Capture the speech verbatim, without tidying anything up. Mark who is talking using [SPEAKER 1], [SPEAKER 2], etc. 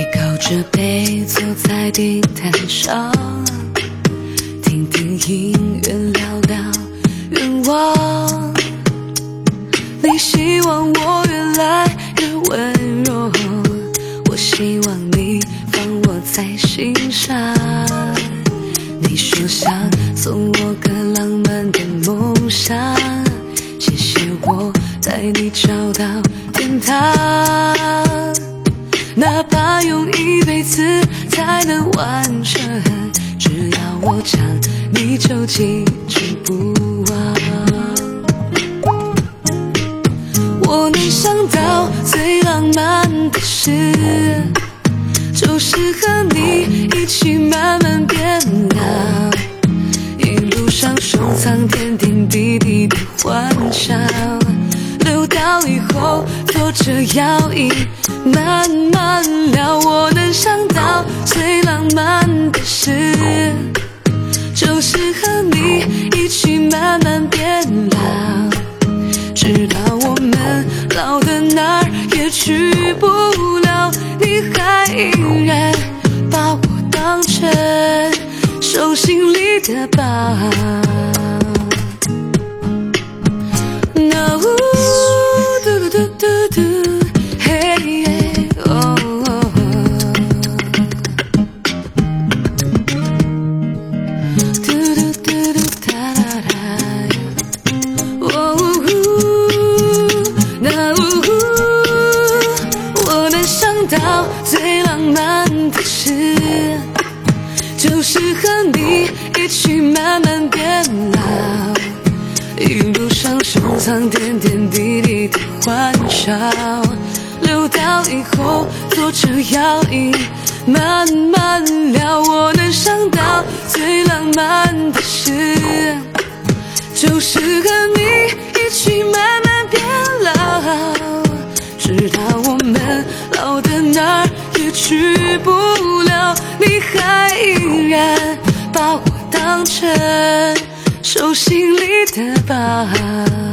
[SPEAKER 1] 靠着背坐在地毯上，听听音乐，聊聊愿望。你希望我越来越温柔，我希望你放我在心上。你说想送我个浪漫的梦想，谢谢我带你找到天堂。哪怕用一辈子才能完成，只要我讲，你就记住不忘。我能想到最浪漫的事，就是和你一起慢慢变老，一路上收藏点点滴滴的欢笑，留到以后坐着摇椅慢慢聊。我能想到最浪漫的事，就是和你一起慢慢变老，直到我们老的哪儿也去不了，你还依然把我当成手心里的宝。No， 嘟嘟嘟嘟嘟，嘿耶哦哦，嘟嘟嘟嘟哒哒哒，哦呼，那呜呼，我能想到最浪漫的事，就是和你一起慢慢变老，一路上收藏点点滴滴的欢笑，留到以后坐着摇椅慢慢聊。我能想到最浪漫的事，就是和你一起慢慢变老，直到我们老的哪儿也去不了，你还依然把我当成手心里的宝。